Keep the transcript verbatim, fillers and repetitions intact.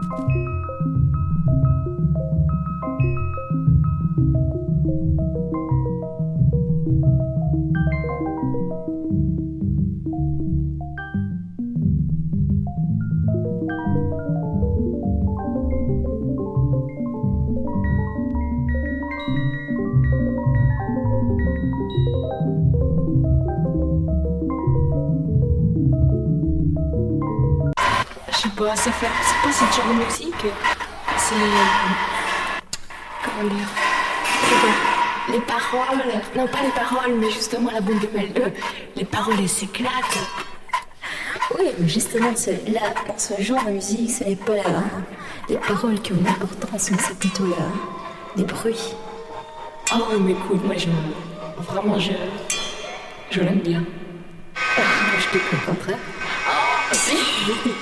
Je sais pas, ça fait. C'est pas cette genre de musique. C'est. Comment dire? Les paroles. Non, pas les paroles, mais justement la boule de mêle. Les paroles, elles s'éclatent. Oui, mais justement, c'est là, dans ce genre de musique, ce n'est pas la, les paroles qui ont l'importance, mais c'est plutôt la, les bruits. Oh, mais écoute, moi, je. Vraiment, je. Je l'aime bien. Ah, moi, je te dis le contraire. Ah, si!